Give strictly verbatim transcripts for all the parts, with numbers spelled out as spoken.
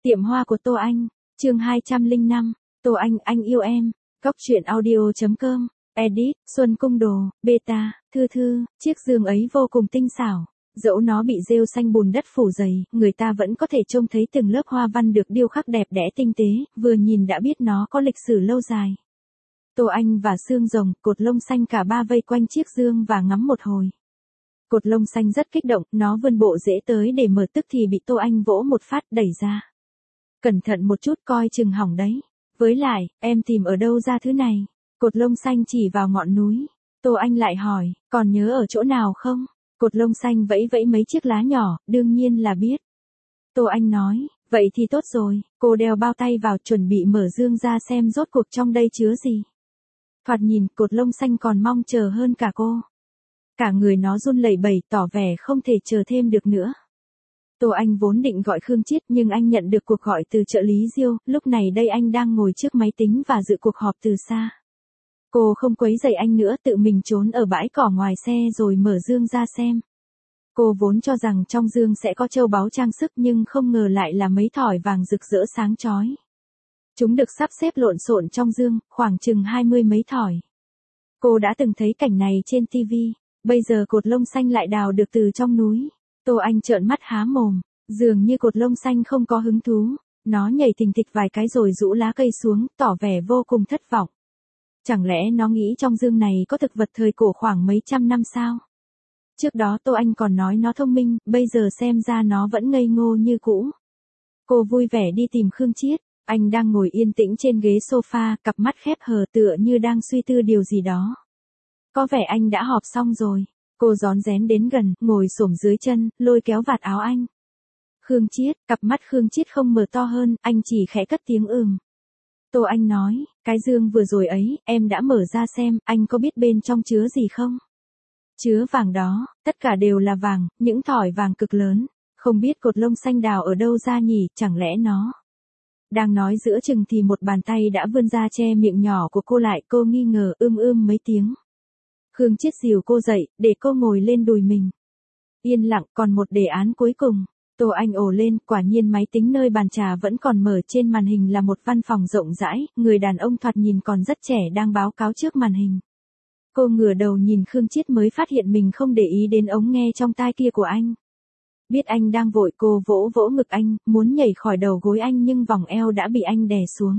Tiệm hoa của Tô Anh, chương hai trăm lẻ năm, Tô Anh, anh yêu em, Cóc truyện audio chấm com, edit, Xuân Cung Đồ, beta, thư thư, chiếc giường ấy vô cùng tinh xảo. Dẫu nó bị rêu xanh bùn đất phủ dày, người ta vẫn có thể trông thấy từng lớp hoa văn được điêu khắc đẹp đẽ tinh tế, vừa nhìn đã biết nó có lịch sử lâu dài. Tô Anh và Sương Rồng, Cột Lông Xanh cả ba vây quanh chiếc giường và ngắm một hồi. Cột Lông Xanh rất kích động, nó vươn bộ rễ tới để mở tức thì bị Tô Anh vỗ một phát đẩy ra. Cẩn thận một chút coi chừng hỏng đấy. Với lại, em tìm ở đâu ra thứ này? Cột Lông Xanh chỉ vào ngọn núi. Tô Anh lại hỏi, còn nhớ ở chỗ nào không? Cột Lông Xanh vẫy vẫy mấy chiếc lá nhỏ, đương nhiên là biết. Tô Anh nói, vậy thì tốt rồi, cô đeo bao tay vào chuẩn bị mở dương ra xem rốt cuộc trong đây chứa gì. Thoạt nhìn, Cột Lông Xanh còn mong chờ hơn cả cô. Cả người nó run lẩy bẩy tỏ vẻ không thể chờ thêm được nữa. Tô Anh vốn định gọi Khương Chiết nhưng anh nhận được cuộc gọi từ trợ lý Diêu, lúc này đây anh đang ngồi trước máy tính và dự cuộc họp từ xa. Cô không quấy rầy anh nữa, tự mình trốn ở bãi cỏ ngoài xe rồi mở dương ra xem. Cô vốn cho rằng trong dương sẽ có châu báu trang sức nhưng không ngờ lại là mấy thỏi vàng rực rỡ sáng chói. Chúng được sắp xếp lộn xộn trong dương, khoảng chừng hai mươi mấy thỏi. Cô đã từng thấy cảnh này trên ti vi, bây giờ Cột Lông Xanh lại đào được từ trong núi. Tô Anh trợn mắt há mồm, dường như Cột Lông Xanh không có hứng thú, nó nhảy thình thịch vài cái rồi rũ lá cây xuống, tỏ vẻ vô cùng thất vọng. Chẳng lẽ nó nghĩ trong dương này có thực vật thời cổ khoảng mấy trăm năm sao? Trước đó Tô Anh còn nói nó thông minh, bây giờ xem ra nó vẫn ngây ngô như cũ. Cô vui vẻ đi tìm Khương Chiết, anh đang ngồi yên tĩnh trên ghế sofa, cặp mắt khép hờ tựa như đang suy tư điều gì đó. Có vẻ anh đã họp xong rồi. Cô rón rén đến gần, ngồi xổm dưới chân, lôi kéo vạt áo anh. Khương Chiết, cặp mắt Khương Chiết không mở to hơn, anh chỉ khẽ cất tiếng ừm. Tô Anh nói, cái dương vừa rồi ấy, em đã mở ra xem, anh có biết bên trong chứa gì không? Chứa vàng đó, tất cả đều là vàng, những thỏi vàng cực lớn, không biết Cột Lông Xanh đào ở đâu ra nhỉ, chẳng lẽ nó... Đang nói giữa chừng thì một bàn tay đã vươn ra che miệng nhỏ của cô lại, cô nghi ngờ ưm ưm mấy tiếng. Khương Chiết dìu cô dậy, để cô ngồi lên đùi mình. Yên lặng, còn một đề án cuối cùng. Tô Anh ồ lên, quả nhiên máy tính nơi bàn trà vẫn còn mở, trên màn hình là một văn phòng rộng rãi, người đàn ông thoạt nhìn còn rất trẻ đang báo cáo trước màn hình. Cô ngửa đầu nhìn Khương Chiết mới phát hiện mình không để ý đến ống nghe trong tai kia của anh. Biết anh đang vội, cô vỗ vỗ ngực anh, muốn nhảy khỏi đầu gối anh nhưng vòng eo đã bị anh đè xuống.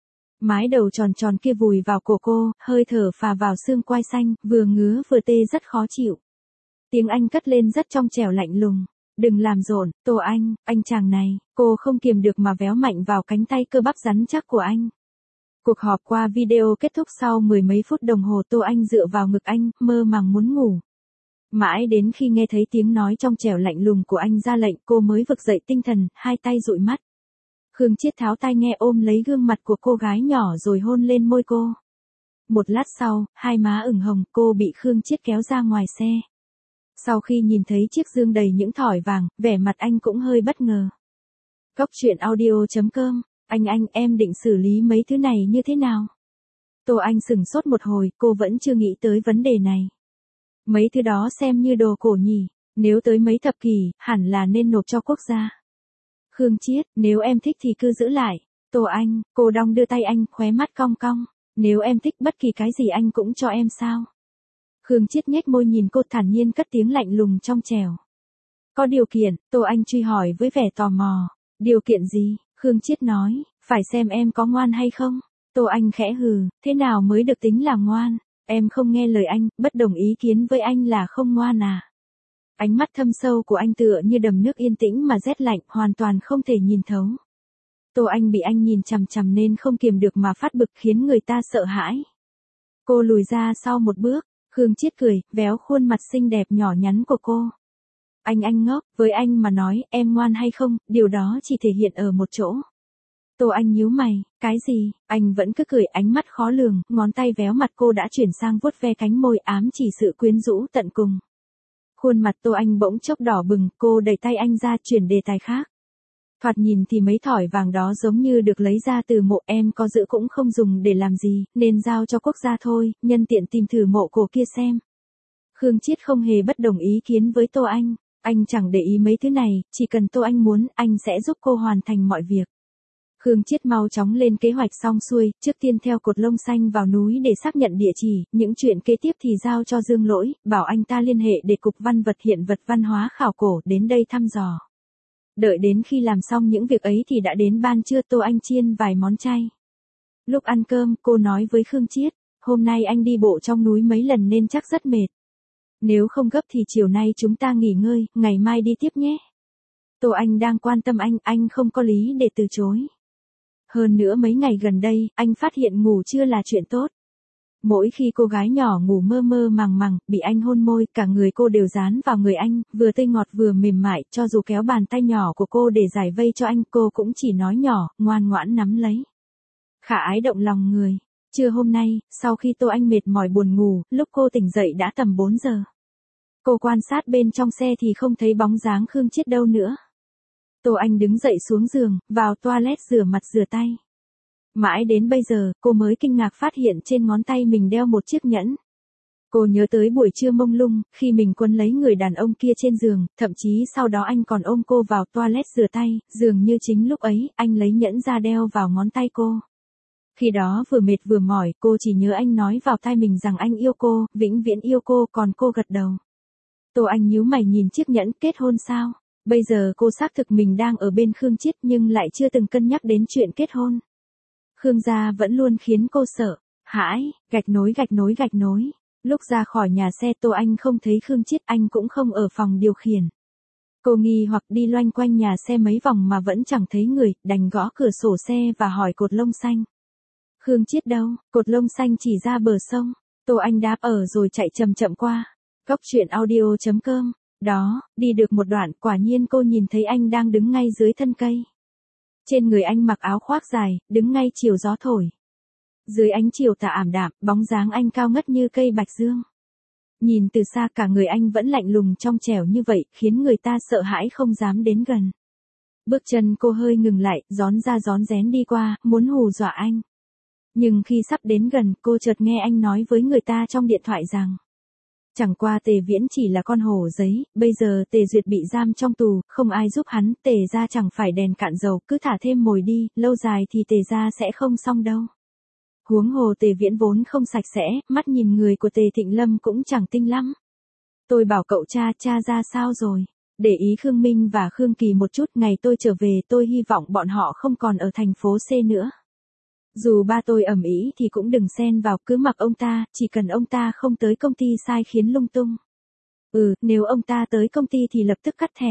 Mái đầu tròn tròn kia vùi vào cổ cô, hơi thở phà vào xương quai xanh, vừa ngứa vừa tê rất khó chịu. Tiếng anh cất lên rất trong trẻo lạnh lùng. Đừng làm rộn, Tô Anh, anh chàng này, cô không kiềm được mà véo mạnh vào cánh tay cơ bắp rắn chắc của anh. Cuộc họp qua video kết thúc sau mười mấy phút đồng hồ. Tô Anh dựa vào ngực anh, mơ màng muốn ngủ. Mãi đến khi nghe thấy tiếng nói trong trẻo lạnh lùng của anh ra lệnh, cô mới vực dậy tinh thần, hai tay dụi mắt. Khương Chiết tháo tai nghe ôm lấy gương mặt của cô gái nhỏ rồi hôn lên môi cô. Một lát sau, hai má ửng hồng, cô bị Khương Chiết kéo ra ngoài xe. Sau khi nhìn thấy chiếc dương đầy những thỏi vàng, vẻ mặt anh cũng hơi bất ngờ. Cóc truyện audio chấm com, anh anh em định xử lý mấy thứ này như thế nào? Tô Anh sửng sốt một hồi, cô vẫn chưa nghĩ tới vấn đề này. Mấy thứ đó xem như đồ cổ nhỉ, nếu tới mấy thập kỷ, hẳn là nên nộp cho quốc gia. Khương Chiết, nếu em thích thì cứ giữ lại. Tô Anh, cô đong đưa tay anh, khóe mắt cong cong. Nếu em thích bất kỳ cái gì anh cũng cho em sao? Khương Chiết nhếch môi nhìn cô, thản nhiên cất tiếng lạnh lùng trong trẻo. Có điều kiện, Tô Anh truy hỏi với vẻ tò mò. Điều kiện gì? Khương Chiết nói, phải xem em có ngoan hay không. Tô Anh khẽ hừ, thế nào mới được tính là ngoan? Em không nghe lời anh, bất đồng ý kiến với anh là không ngoan à? Ánh mắt thâm sâu của anh tựa như đầm nước yên tĩnh mà rét lạnh, hoàn toàn không thể nhìn thấu. Tô Anh bị anh nhìn chằm chằm nên không kiềm được mà phát bực, khiến người ta sợ hãi. Cô lùi ra sau một bước, Khương Chiết cười, véo khuôn mặt xinh đẹp nhỏ nhắn của cô. Anh anh ngốc, với anh mà nói, em ngoan hay không, điều đó chỉ thể hiện ở một chỗ. Tô Anh nhíu mày, cái gì? Anh vẫn cứ cười, ánh mắt khó lường, ngón tay véo mặt cô đã chuyển sang vuốt ve cánh môi, ám chỉ sự quyến rũ tận cùng. Khuôn mặt Tô Anh bỗng chốc đỏ bừng, cô đẩy tay anh ra, chuyển đề tài khác. Thoạt nhìn thì mấy thỏi vàng đó giống như được lấy ra từ mộ, em có giữ cũng không dùng để làm gì, nên giao cho quốc gia thôi, nhân tiện tìm thử mộ cổ kia xem. Khương Chiết không hề bất đồng ý kiến với Tô Anh. Anh chẳng để ý mấy thứ này, chỉ cần Tô Anh muốn, anh sẽ giúp cô hoàn thành mọi việc. Khương Chiết mau chóng lên kế hoạch xong xuôi, trước tiên theo cột lông xanh vào núi để xác nhận địa chỉ, những chuyện kế tiếp thì giao cho Dương Lỗi, bảo anh ta liên hệ để Cục Văn vật Hiện vật Văn hóa Khảo cổ đến đây thăm dò. Đợi đến khi làm xong những việc ấy thì đã đến ban trưa. Tô Anh chiên vài món chay. Lúc ăn cơm, cô nói với Khương Chiết, hôm nay anh đi bộ trong núi mấy lần nên chắc rất mệt. Nếu không gấp thì chiều nay chúng ta nghỉ ngơi, ngày mai đi tiếp nhé. Tô Anh đang quan tâm anh, anh không có lý để từ chối. Hơn nữa mấy ngày gần đây, anh phát hiện ngủ trưa là chuyện tốt. Mỗi khi cô gái nhỏ ngủ mơ mơ màng màng, bị anh hôn môi, cả người cô đều dán vào người anh, vừa tươi ngọt vừa mềm mại, cho dù kéo bàn tay nhỏ của cô để giải vây cho anh, cô cũng chỉ nói nhỏ, ngoan ngoãn nắm lấy. Khả ái động lòng người. Trưa hôm nay, sau khi Tô Anh mệt mỏi buồn ngủ, lúc cô tỉnh dậy đã tầm bốn giờ. Cô quan sát bên trong xe thì không thấy bóng dáng Khương Chiết đâu nữa. Tô Anh đứng dậy xuống giường, vào toilet rửa mặt rửa tay. Mãi đến bây giờ, cô mới kinh ngạc phát hiện trên ngón tay mình đeo một chiếc nhẫn. Cô nhớ tới buổi trưa mông lung, khi mình quấn lấy người đàn ông kia trên giường, thậm chí sau đó anh còn ôm cô vào toilet rửa tay, dường như chính lúc ấy, anh lấy nhẫn ra đeo vào ngón tay cô. Khi đó vừa mệt vừa mỏi, cô chỉ nhớ anh nói vào tai mình rằng anh yêu cô, vĩnh viễn yêu cô, còn cô gật đầu. Tô Anh nhíu mày nhìn chiếc nhẫn. Kết hôn sao? Bây giờ cô xác thực mình đang ở bên Khương Chiết nhưng lại chưa từng cân nhắc đến chuyện kết hôn. Khương gia vẫn luôn khiến cô sợ, hãi, gạch nối gạch nối gạch nối. Lúc ra khỏi nhà xe Tô Anh không thấy Khương Chiết, anh cũng không ở phòng điều khiển. Cô nghi hoặc đi loanh quanh nhà xe mấy vòng mà vẫn chẳng thấy người, đành gõ cửa sổ xe và hỏi cột lông xanh. Khương Chiết đâu? Cột lông xanh chỉ ra bờ sông. Tô Anh đáp ở rồi chạy chậm chậm qua. Góc truyện audio chấm com. Đó, đi được một đoạn, quả nhiên cô nhìn thấy anh đang đứng ngay dưới thân cây. Trên người anh mặc áo khoác dài, đứng ngay chiều gió thổi. Dưới ánh chiều tà ảm đạm, bóng dáng anh cao ngất như cây bạch dương. Nhìn từ xa cả người anh vẫn lạnh lùng trong trẻo như vậy, khiến người ta sợ hãi không dám đến gần. Bước chân cô hơi ngừng lại, rón ra rón rén đi qua, muốn hù dọa anh. Nhưng khi sắp đến gần, cô chợt nghe anh nói với người ta trong điện thoại rằng chẳng qua Tề Viễn chỉ là con hổ giấy, bây giờ Tề Duyệt bị giam trong tù, không ai giúp hắn, Tề gia chẳng phải đèn cạn dầu, cứ thả thêm mồi đi, lâu dài thì Tề gia sẽ không xong đâu. Huống hồ Tề Viễn vốn không sạch sẽ, mắt nhìn người của Tề Thịnh Lâm cũng chẳng tinh lắm. Tôi bảo cậu cha, cha ra sao rồi? Để ý Khương Minh và Khương Kỳ một chút, ngày tôi trở về tôi hy vọng bọn họ không còn ở thành phố C nữa. Dù ba tôi ầm ĩ thì cũng đừng xen vào, cứ mặc ông ta, chỉ cần ông ta không tới công ty sai khiến lung tung. Ừ, nếu ông ta tới công ty thì lập tức cắt thẻ.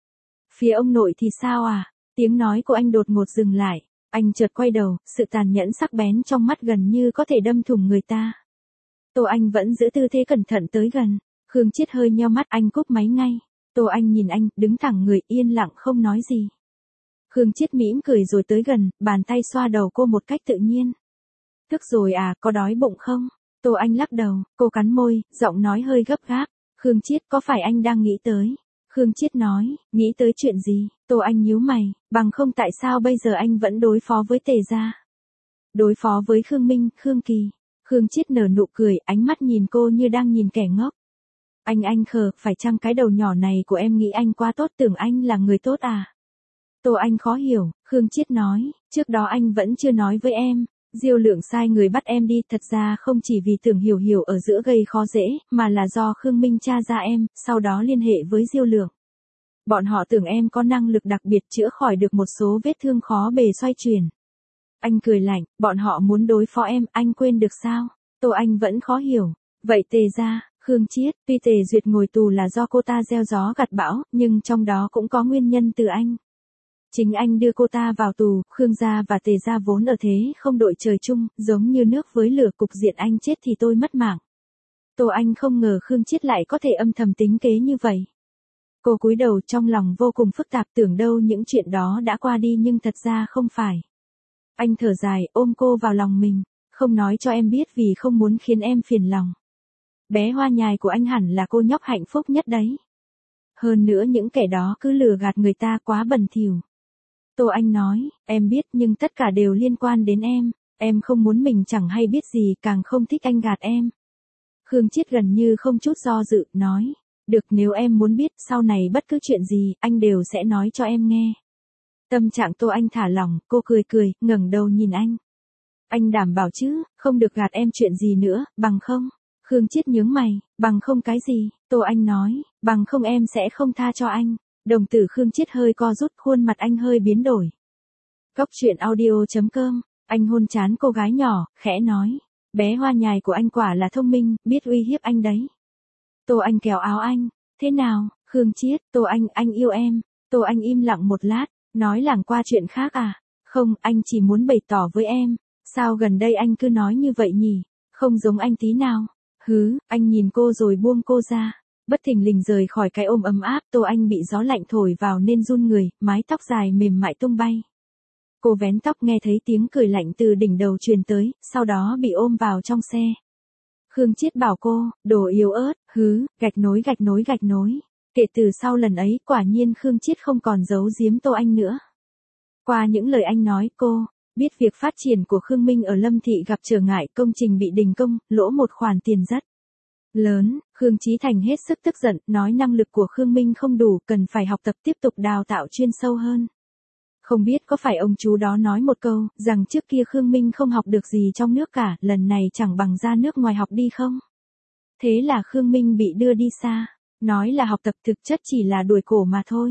Phía ông nội thì sao à? Tiếng nói của anh đột ngột dừng lại. Anh chợt quay đầu, sự tàn nhẫn sắc bén trong mắt gần như có thể đâm thủng người ta. Tô Anh vẫn giữ tư thế cẩn thận tới gần. Khương Chiết hơi nheo mắt, anh cúp máy ngay. Tô Anh nhìn anh, đứng thẳng người, yên lặng không nói gì. Khương Chiết mỉm cười rồi tới gần, bàn tay xoa đầu cô một cách tự nhiên. Thức rồi à, có đói bụng không? Tô Anh lắc đầu, cô cắn môi, giọng nói hơi gấp gáp. Khương Chiết, có phải anh đang nghĩ tới? Khương Chiết nói, nghĩ tới chuyện gì? Tô Anh nhíu mày, bằng không tại sao bây giờ anh vẫn đối phó với Tề gia? Đối phó với Khương Minh, Khương Kỳ. Khương Chiết nở nụ cười, ánh mắt nhìn cô như đang nhìn kẻ ngốc. Anh anh khờ, phải chăng cái đầu nhỏ này của em nghĩ anh quá tốt, tưởng anh là người tốt à? Tô Anh khó hiểu, Khương Chiết nói, trước đó anh vẫn chưa nói với em. Diêu Lượng sai người bắt em đi, thật ra không chỉ vì Tưởng Hiểu Hiểu ở giữa gây khó dễ, mà là do Khương Minh tra ra em, sau đó liên hệ với Diêu Lượng. Bọn họ tưởng em có năng lực đặc biệt chữa khỏi được một số vết thương khó bề xoay chuyển. Anh cười lạnh, bọn họ muốn đối phó em, anh quên được sao? Tô Anh vẫn khó hiểu. Vậy Tề gia, Khương Chiết, tuy Tề Duyệt ngồi tù là do cô ta gieo gió gặt bão, nhưng trong đó cũng có nguyên nhân từ anh. Chính anh đưa cô ta vào tù, Khương gia và Tề gia vốn ở thế không đội trời chung, giống như nước với lửa, cục diện anh chết thì tôi mất mạng. Tô Anh không ngờ Khương Chiết lại có thể âm thầm tính kế như vậy. Cô cúi đầu trong lòng vô cùng phức tạp, tưởng đâu những chuyện đó đã qua đi nhưng thật ra không phải. Anh thở dài, ôm cô vào lòng mình, không nói cho em biết vì không muốn khiến em phiền lòng. Bé hoa nhài của anh hẳn là cô nhóc hạnh phúc nhất đấy. Hơn nữa những kẻ đó cứ lừa gạt người ta quá bẩn thỉu. Tô Anh nói, em biết nhưng tất cả đều liên quan đến em, em không muốn mình chẳng hay biết gì, càng không thích anh gạt em. Khương Chiết gần như không chút do dự, nói, Được, nếu em muốn biết, sau này bất cứ chuyện gì, anh đều sẽ nói cho em nghe. Tâm trạng Tô Anh thả lỏng, cô cười cười, ngẩng đầu nhìn anh. Anh đảm bảo chứ, không được gạt em chuyện gì nữa, bằng không? Khương Chiết nhướng mày, bằng không cái gì? Tô Anh nói, bằng không em sẽ không tha cho anh. Đồng tử Khương Chiết hơi co rút, khuôn mặt anh hơi biến đổi. Cốc truyện audio chấm com, anh hôn trán cô gái nhỏ, khẽ nói. Bé hoa nhài của anh quả là thông minh, biết uy hiếp anh đấy. Tô Anh kéo áo anh. Thế nào, Khương Chiết, Tô Anh, anh yêu em. Tô Anh im lặng một lát, nói lảng qua chuyện khác à? Không, anh chỉ muốn bày tỏ với em. Sao gần đây anh cứ nói như vậy nhỉ? Không giống anh tí nào. Hứ, anh nhìn cô rồi buông cô ra. Bất thình lình rời khỏi cái ôm ấm áp, Tô Anh bị gió lạnh thổi vào nên run người, mái tóc dài mềm mại tung bay. Cô vén tóc nghe thấy tiếng cười lạnh từ đỉnh đầu truyền tới, sau đó bị ôm vào trong xe. Khương Chiết bảo cô, đồ yếu ớt, hứ, gạch nối gạch nối gạch nối. Kể từ sau lần ấy, quả nhiên Khương Chiết không còn giấu giếm Tô Anh nữa. Qua những lời anh nói, cô biết việc phát triển của Khương Minh ở Lâm Thị gặp trở ngại, công trình bị đình công, lỗ một khoản tiền rất lớn. Khương Chí Thành hết sức tức giận, nói năng lực của Khương Minh không đủ, cần phải học tập tiếp tục đào tạo chuyên sâu hơn. Không biết có phải ông chú đó nói một câu, rằng trước kia Khương Minh không học được gì trong nước cả, lần này chẳng bằng ra nước ngoài học đi không? Thế là Khương Minh bị đưa đi xa, nói là học tập thực chất chỉ là đuổi cổ mà thôi.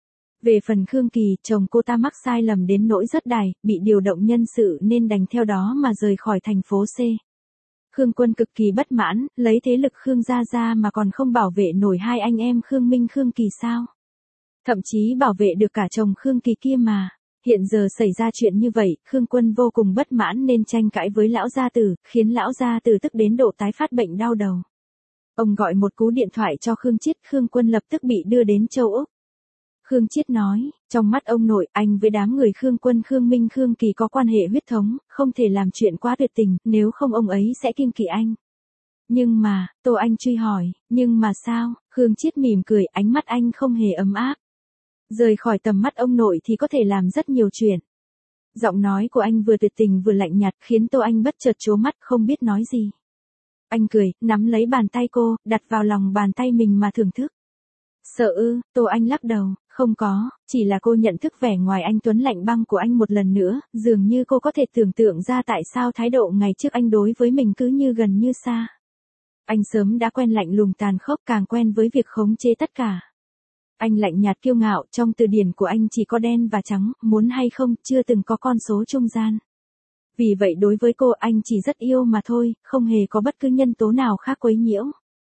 Về phần Khương Kỳ, chồng cô ta mắc sai lầm đến nỗi rớt đài, bị điều động nhân sự nên đành theo đó mà rời khỏi thành phố C. Khương Quân cực kỳ bất mãn, lấy thế lực Khương gia ra mà còn không bảo vệ nổi hai anh em Khương Minh Khương Kỳ sao? Thậm chí bảo vệ được cả chồng Khương Kỳ kia mà. Hiện giờ xảy ra chuyện như vậy, Khương Quân vô cùng bất mãn nên tranh cãi với lão gia tử, khiến lão gia tử tức đến độ tái phát bệnh đau đầu. Ông gọi một cú điện thoại cho Khương Chiết, Khương Quân lập tức bị đưa đến châu Úc. Khương Chiết nói, trong mắt ông nội, anh với đám người Khương Quân Khương Minh Khương Kỳ có quan hệ huyết thống, không thể làm chuyện quá tuyệt tình, nếu không ông ấy sẽ kiêng kỵ anh. Nhưng mà, Tô Anh truy hỏi, nhưng mà sao? Khương Chiết mỉm cười, ánh mắt anh không hề ấm áp. Rời khỏi tầm mắt ông nội thì có thể làm rất nhiều chuyện. Giọng nói của anh vừa tuyệt tình vừa lạnh nhạt, khiến Tô Anh bất chợt trố mắt không biết nói gì. Anh cười, nắm lấy bàn tay cô, đặt vào lòng bàn tay mình mà thưởng thức. Sợ ư? Tô Anh lắc đầu, không có, chỉ là cô nhận thức vẻ ngoài anh tuấn lạnh băng của anh một lần nữa, dường như cô có thể tưởng tượng ra tại sao thái độ ngày trước anh đối với mình cứ như gần như xa. Anh sớm đã quen lạnh lùng tàn khốc, càng quen với việc khống chế tất cả. Anh lạnh nhạt kiêu ngạo, trong từ điển của anh chỉ có đen và trắng, muốn hay không, chưa từng có con số trung gian. Vì vậy đối với cô anh chỉ rất yêu mà thôi, không hề có bất cứ nhân tố nào khác quấy nhiễu.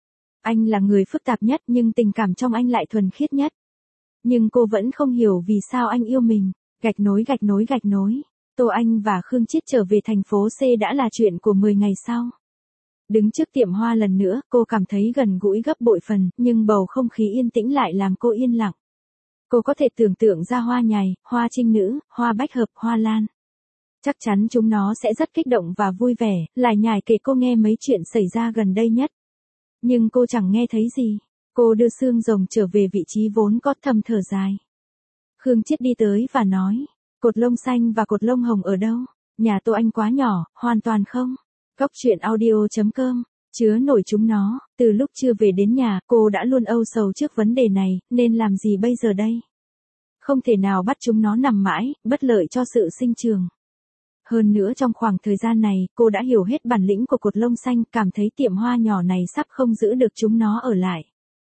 Anh là người phức tạp nhất nhưng tình cảm trong anh lại thuần khiết nhất. Nhưng cô vẫn không hiểu vì sao anh yêu mình. Gạch nối gạch nối gạch nối. Tô Anh và Khương Chiết trở về thành phố C đã là chuyện của mười ngày sau. Đứng trước tiệm hoa lần nữa, cô cảm thấy gần gũi gấp bội phần, nhưng bầu không khí yên tĩnh lại làm cô yên lặng. Cô có thể tưởng tượng ra hoa nhài, hoa trinh nữ, hoa bách hợp, hoa lan. Chắc chắn chúng nó sẽ rất kích động và vui vẻ, lải nhải kể cô nghe mấy chuyện xảy ra gần đây nhất. Nhưng cô chẳng nghe thấy gì. Cô đưa xương rồng trở về vị trí vốn có, thầm thở dài. Khương Chiết đi tới và nói, cột lông xanh và cột lông hồng ở đâu? Nhà Tô Anh quá nhỏ, hoàn toàn không. Cốc truyện audio chấm com, chứa nổi chúng nó. Từ lúc chưa về đến nhà, cô đã luôn âu sầu trước vấn đề này, nên làm gì bây giờ đây? Không thể nào bắt chúng nó nằm mãi, bất lợi cho sự sinh trường. Hơn nữa trong khoảng thời gian này, cô đã hiểu hết bản lĩnh của cột lông xanh, cảm thấy tiệm hoa nhỏ này sắp không giữ được chúng nó ở lại.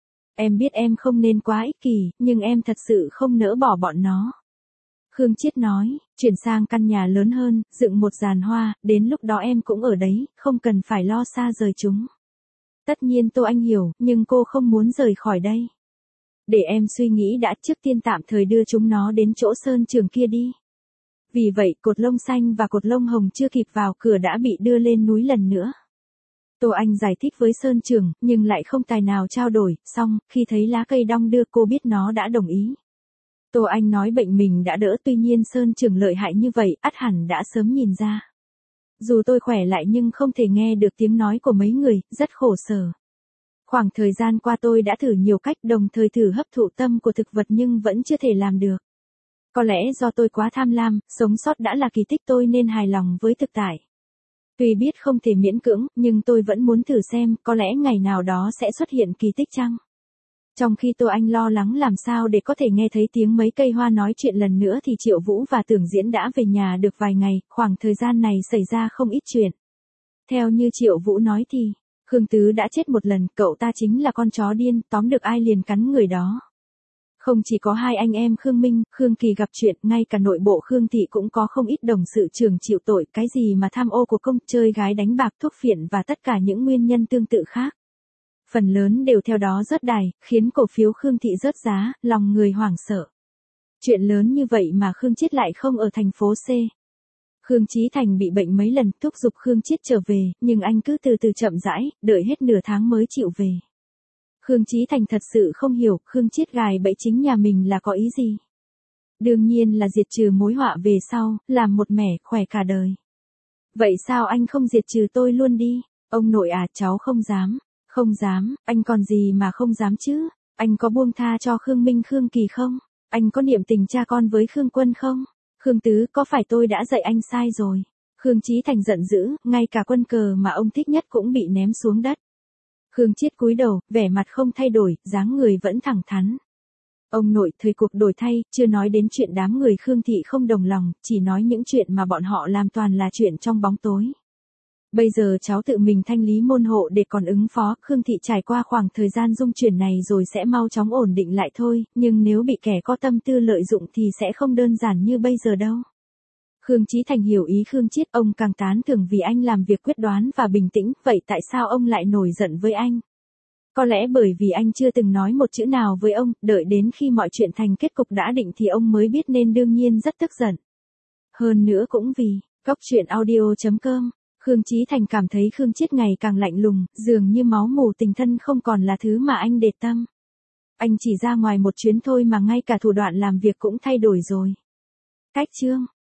Em biết em không nên quá ích kỷ, nhưng em thật sự không nỡ bỏ bọn nó. Khương Chiết nói, chuyển sang căn nhà lớn hơn, dựng một giàn hoa, đến lúc đó em cũng ở đấy, không cần phải lo xa rời chúng. Tất nhiên Tô Anh hiểu, nhưng cô không muốn rời khỏi đây. Để em suy nghĩ đã, trước tiên tạm thời đưa chúng nó đến chỗ Sơn Trường kia đi. Vì vậy, cột lông xanh và cột lông hồng chưa kịp vào cửa đã bị đưa lên núi lần nữa. Tô Anh giải thích với Sơn Trường, nhưng lại không tài nào trao đổi, xong, khi thấy lá cây đong đưa cô biết nó đã đồng ý. Tô Anh nói bệnh mình đã đỡ, tuy nhiên Sơn Trường lợi hại như vậy, ắt hẳn đã sớm nhìn ra. Dù tôi khỏe lại nhưng không thể nghe được tiếng nói của mấy người, rất khổ sở. Khoảng thời gian qua tôi đã thử nhiều cách, đồng thời thử hấp thụ tâm của thực vật nhưng vẫn chưa thể làm được. Có lẽ do tôi quá tham lam, sống sót đã là kỳ tích, tôi nên hài lòng với thực tại. Tuy biết không thể miễn cưỡng, nhưng tôi vẫn muốn thử xem, có lẽ ngày nào đó sẽ xuất hiện kỳ tích chăng? Trong khi Tô Anh lo lắng làm sao để có thể nghe thấy tiếng mấy cây hoa nói chuyện lần nữa thì Triệu Vũ và Tưởng Diễn đã về nhà được vài ngày, khoảng thời gian này xảy ra không ít chuyện. Theo như Triệu Vũ nói thì, Khương Tứ đã chết một lần, cậu ta chính là con chó điên, tóm được ai liền cắn người đó. Không chỉ có hai anh em Khương Minh, Khương Kỳ gặp chuyện, ngay cả nội bộ Khương Thị cũng có không ít đồng sự trưởng chịu tội, cái gì mà tham ô của công, chơi gái đánh bạc, thuốc phiện và tất cả những nguyên nhân tương tự khác. Phần lớn đều theo đó rớt đài, khiến cổ phiếu Khương Thị rớt giá, lòng người hoảng sợ. Chuyện lớn như vậy mà Khương Chiết lại không ở thành phố C. Khương Chí Thành bị bệnh mấy lần, thúc giục Khương Chiết trở về, nhưng anh cứ từ từ chậm rãi, đợi hết nửa tháng mới chịu về. Khương Chí Thành thật sự không hiểu, Khương Chiết gài bẫy chính nhà mình là có ý gì. Đương nhiên là diệt trừ mối họa về sau, làm một mẻ, khỏe cả đời. Vậy sao anh không diệt trừ tôi luôn đi? Ông nội à, cháu không dám. Không dám, anh còn gì mà không dám chứ? Anh có buông tha cho Khương Minh Khương Kỳ không? Anh có niệm tình cha con với Khương Quân không? Khương Tứ, có phải tôi đã dạy anh sai rồi? Khương Chí Thành giận dữ, ngay cả quân cờ mà ông thích nhất cũng bị ném xuống đất. Khương Chiết cúi đầu, vẻ mặt không thay đổi, dáng người vẫn thẳng thắn. Ông nội, thời cuộc đổi thay, chưa nói đến chuyện đám người Khương Thị không đồng lòng, chỉ nói những chuyện mà bọn họ làm toàn là chuyện trong bóng tối. Bây giờ cháu tự mình thanh lý môn hộ để còn ứng phó, Khương Thị trải qua khoảng thời gian dung chuyển này rồi sẽ mau chóng ổn định lại thôi, nhưng nếu bị kẻ có tâm tư lợi dụng thì sẽ không đơn giản như bây giờ đâu. Khương Chí Thành hiểu ý Khương Chiết, ông càng tán thưởng vì anh làm việc quyết đoán và bình tĩnh, vậy tại sao ông lại nổi giận với anh? Có lẽ bởi vì anh chưa từng nói một chữ nào với ông, đợi đến khi mọi chuyện thành kết cục đã định thì ông mới biết nên đương nhiên rất tức giận. Hơn nữa cũng vì, Cóc Truyện Audio chấm com, Khương Chí Thành cảm thấy Khương Chiết ngày càng lạnh lùng, dường như máu mủ tình thân không còn là thứ mà anh để tâm. Anh chỉ ra ngoài một chuyến thôi mà ngay cả thủ đoạn làm việc cũng thay đổi rồi. Cách chương